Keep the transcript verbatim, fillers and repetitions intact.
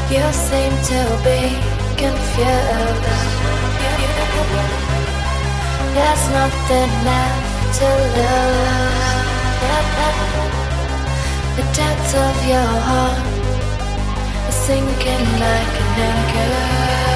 You seem to be confused. There's nothing left to lose. The depths of your heart is sinking like an anchor.